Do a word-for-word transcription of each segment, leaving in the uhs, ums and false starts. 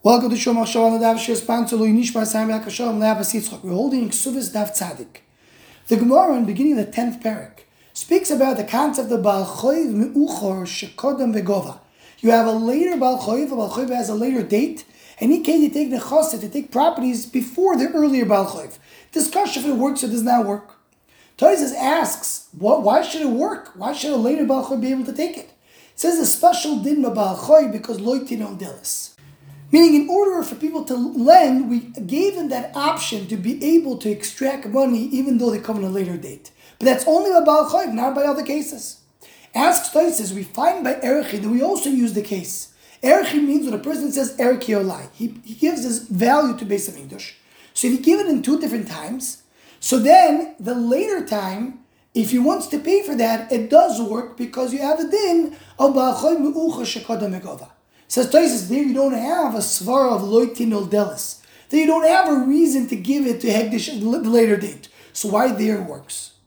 Welcome to Shomach Shalom Daf Shir sponsor Lui Nishma Sam Yakashalom Le'Abbas Yitzchak. We're holding Ksuvas Daf Tzadik. The Gemara, in the beginning of the tenth parak, speaks about the concept of Baal Choiv Me'uchor Shekodam Vegova. You have a later Baal Choiv, a Baal Choiv has a later date, and he came to take nechasit, to take properties before the earlier Baal Choiv. Discussion if it works or does not work. Tosfos asks, what, why should it work? Why should a later Baal Choiv be able to take it? It says a special din Baal Choiv because loitin delis. Meaning, in order for people to lend, we gave them that option to be able to extract money even though they come on a later date. But that's only by Baal Choiv, not by other cases. Asks Tosfos, we find by Erechi that we also use the case. Erechi means when a person says Erechi Olai, he, he gives his value to Beis Hamikdash. So if you give it in two different times, so then the later time, if he wants to pay for that, it does work because you have a din of Baal Choiv Me'uchor Shekodam Vegova. Says Tosfos, there you don't have a svara of loitin ol delis. There you don't have a reason to give it to Hegdish at the later date. So why there works?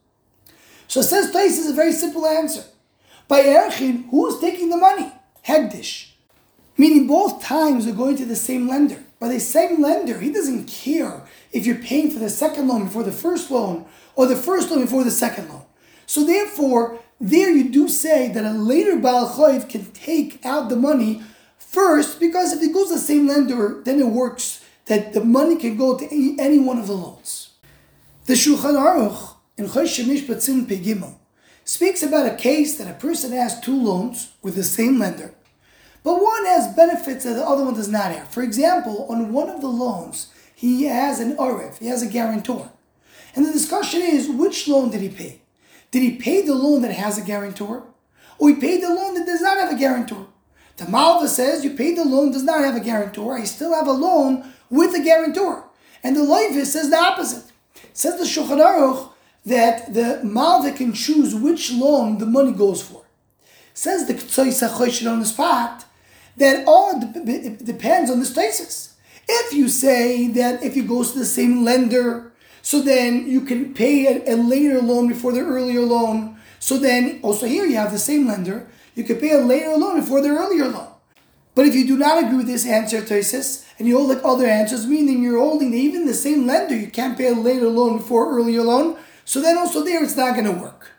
So says Tosfos, a very simple answer. By Erechin, who's taking the money? Hegdish. Meaning both times are going to the same lender. By the same lender, he doesn't care if you're paying for the second loan before the first loan or the first loan before the second loan. So therefore, there you do say that a later Baal Choiv can take out the money first, because if it goes to the same lender, then it works that the money can go to any, any one of the loans. The Shulchan Aruch in Chosh Mishpat Sin Pei Gimel speaks about a case that a person has two loans with the same lender, but one has benefits that the other one does not have. For example, on one of the loans, he has an Arev, he has a guarantor. And the discussion is, which loan did he pay? Did he pay the loan that has a guarantor? Or he paid the loan that does not have a guarantor? The Malva says, you paid the loan, does not have a guarantor. I still have a loan with a guarantor. And the Leifis says the opposite. It says the Shulchan Aruch that the Malva can choose which loan the money goes for. It says the Ktsois HaChoshen on the spot that all it depends on the Tosfos. If you say that if you go to the same lender, so then you can pay a, a later loan before the earlier loan. So then, also here you have the same lender. You could pay a later loan before the earlier loan. But if you do not agree with this answer, Tosfos, and you hold like other answers, meaning you're holding that even the same lender, you can't pay a later loan before earlier loan, so then also there it's not going to work.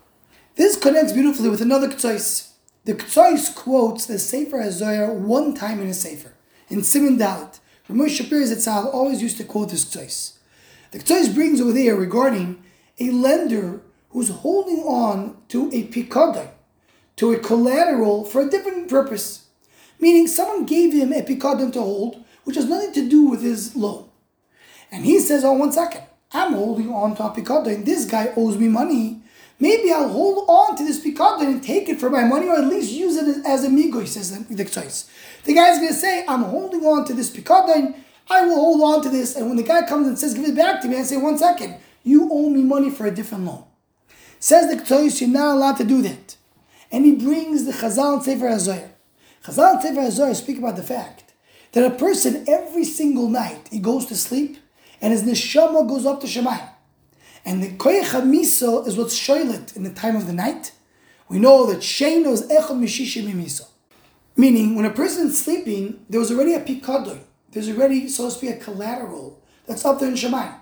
This connects beautifully with another Ktsois. The Ktsois quotes the Sefer HaZohar one time in a Sefer, in Siman Dalet. Ramesh Shapir Zitzal always used to quote this Ktsois. The Ktsois brings over there regarding a lender who's holding on to a pikadon, to a collateral for a different purpose. Meaning someone gave him a pikadon to hold, which has nothing to do with his loan. And he says, oh, one second, I'm holding on to a pikadon, this guy owes me money. Maybe I'll hold on to this pikadon and take it for my money, or at least use it as a migoy, says the Ktsois. The guy's going to say, I'm holding on to this pikadon, I will hold on to this, and when the guy comes and says, give it back to me, I say, one second, you owe me money for a different loan. Says the Ktsois, you're not allowed to do that. And he brings the Chazal and Sefer HaZohar. Chazal and Sefer HaZohar speak about the fact that a person every single night, he goes to sleep and his neshama goes up to Shemayim. And the Koyach HaMiso is what's shoylet in the time of the night. We know that Sheino is Echad Mishishim Miso. Meaning, when a person is sleeping, there was already a pikadon. There's already supposed to be a collateral that's up there in Shemayim.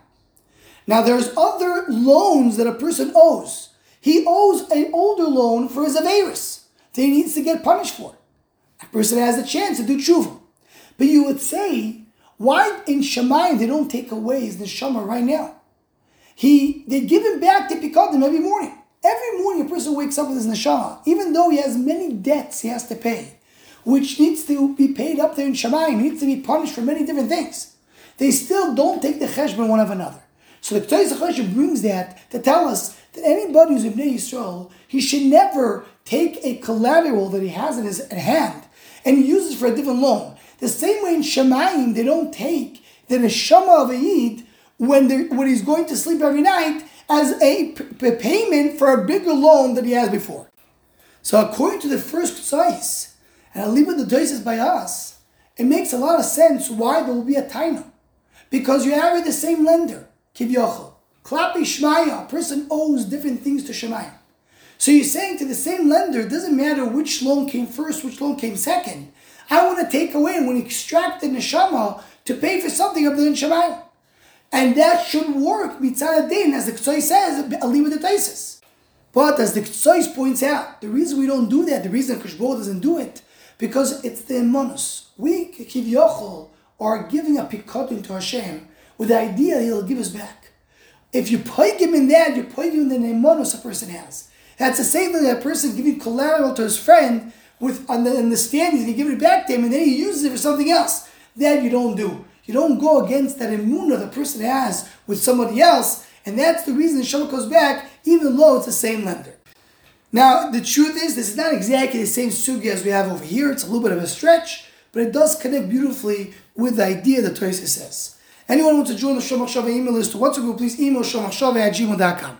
Now there's other loans that a person owes. He owes an older loan for his Averis that he needs to get punished for. A person has a chance to do tshuva. But you would say, why in Shemayim they don't take away his neshama right now? He They give him back to pikadon every morning. Every morning a person wakes up with his neshama, even though he has many debts he has to pay, which needs to be paid up there in Shemayim, he needs to be punished for many different things. They still don't take the cheshbon one of another. So the Ktsois HaChoshen brings that to tell us that anybody who's in Bnei Yisrael, he should never take a collateral that he has in his hand and use it for a different loan. The same way in Shemayim, they don't take the neshama of a yid when, when he's going to sleep every night as a p- payment for a bigger loan that he has before. So according to the first Ktsois, and I'll leave it the Tosfos by us, it makes a lot of sense why there will be a taina. Because you have the same lender, Kivyochel. Klapi Shmaya, a person owes different things to Shemayim. So you're saying to the same lender, it doesn't matter which loan came first, which loan came second. I want to take away and want to extract the neshama to pay for something of the Shemayim. And that should work, mitzad din, as the Ktsoy says, alima de taisis. But as the Ktsoy points out, the reason we don't do that, the reason Kishbo doesn't do it, because it's the emunus. We, Kivyochel, are giving a pikadon to Hashem with the idea that He'll give us back. If you put him in that, you put him in the emunus a person has. That's the same thing that a person giving collateral to his friend with on the understanding he's going to give it back to him, and then he uses it for something else. That you don't do. You don't go against that emunah the person has with somebody else, and that's the reason the Neshama goes back, even though it's the same lender. Now, the truth is, this is not exactly the same sugi as we have over here. It's a little bit of a stretch, but it does connect beautifully with the idea that Tosfos says. Anyone who wants to join the Shomachshava email list to WhatsApp group, please email shomachshava at gmail dot com.